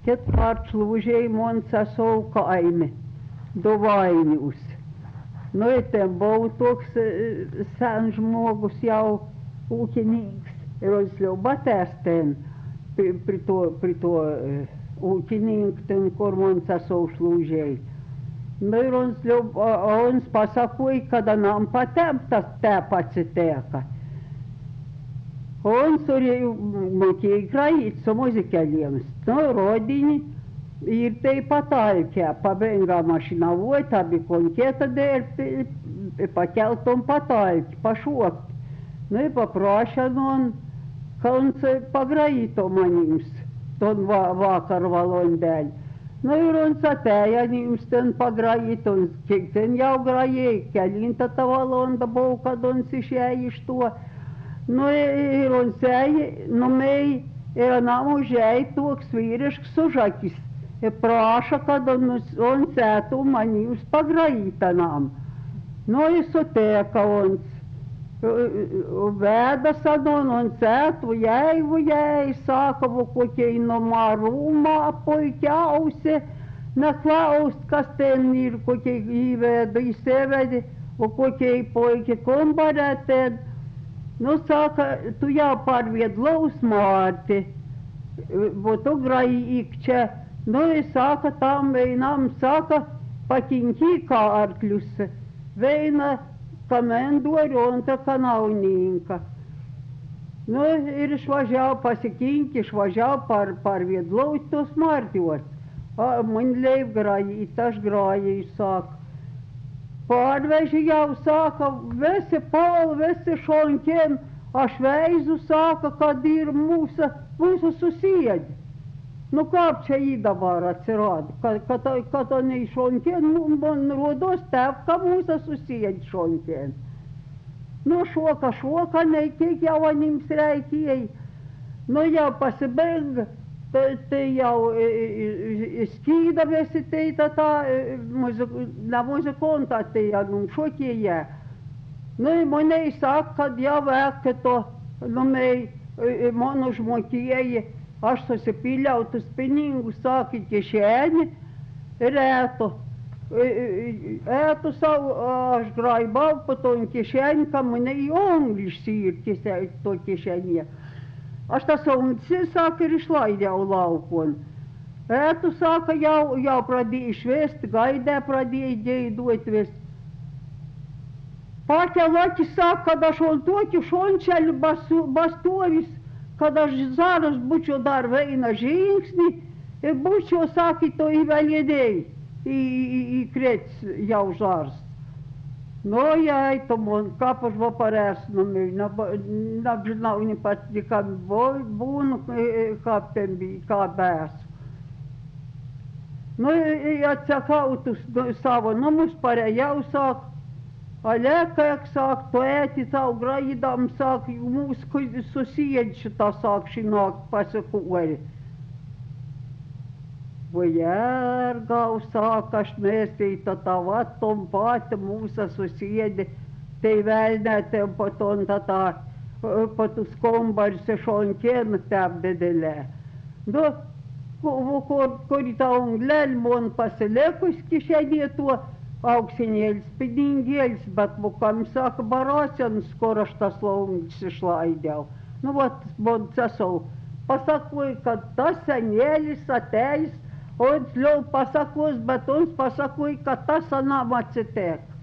Ketkārt slūžēja man sasavu kaimi, do Vainjūs. Nu, ten buvo toks sen žmogus jau ūkininks. Ir ons jau batēs ten pri to ūkininku, ten, kur man sasavu slūžēja. Nu, ir ons pasakoja, kada nam patem tas tāpats tēka. Он mokēja grājīt su muziķeļiem. Nu, rodini ir te patalkē, pabengā mašinā vojtā, bija koņķēta dēļ, pakelt un patalki, pašokt. Nu, ir paprāša, un kalns pagrājīto manims, ton vakar valoņ dēļ. Nu, ir un satēja nims ten pagrājīt, un cik ten jau grājēja, keļinta ta valonda būv, kad un sišējiš to. Nu, ir un sēja, nu, mei, ir namužēja toks vīrišks sužakis. Ir prāša, kad un sētu manīvs pagrājīta nam. Nu, ir sutēka uns. Vēda sadon un sētu jäi, sāka vokokei no marūmā poiķause, neklaust, kas ten ir, kokei īvēda, izsēvedi, vokokei poiķi kombarē ten. Nu, saka, tu jau pārviedlaus Mārti, tu graji ikče. Nu, saka, tam veinam, saka, pakiņķī kārkļus, veina kamendori un ta kanaunīnka. Nu, ir švažau pasikiņķi, švažau pārviedlaus tos Mārtios. Man leiv graji, taš graji, saka. Pārveži jau sāka, visi poli, visi šoņķiem, aš veizu sāka, kad ir mūsu susiedi. Nu, kāp čia īda var atsirāda, kad oni šoņķiem, man rodos tev, ka mūsu susiedi šoņķiem. Nu, šoka, nekiek jau anims reikieji. Nu, jau pasibēga. Te jau skīda visi te tā na muzikonta te jau šokieja. Nu, manei saka, kad jau vēka to, nu, manu žmokieji, aš susipīļautus piningus, saka, kišēni, ir ētu. Ētu savu, aš graibau pa to kišēni, ka manei onglišs ir to kišēnie. Aš tas ungci, saka, ir išlaidēju laukon. Ētu, saka, jau pradīju švest, gaidē pradīju ģeidot vest. Paķa laki saka, kad aš on toki šončeļu bastovis, kad aš zaras buču dar veina žingsni, ir buču, saka, to įveliedēji, į krets jau žars. Nu, jai, to man kāpaš vaparēs, nu, nabžinau ni pat, kā būnu, kāpiem bija, kā bēs. Nu, atsakautus savu namus parē jau sāk, alēkāk sāk, to ēti savu grājidām sāk, mūsu susiedši tā sāk šināk pasakori. Vajērgau sāka, aš mēstīta tā vatom pati mūsa susiedi, te vēlnētēm paton tā, patus kombaris šoņķēna tēpdedelē. Nu, kuri tā unglēļ man pasilēkus kišēnie to augsiņēļs, pidīņģēļs, bet vukam sāka barāsienas, kur aš tas laungis išlaidēju. Nu, vat, man sasavu, pasakoju, ka tas saņēlis atējis, un ļauj pasakos, bet uns pasakoja, ka tas anam atsitiek.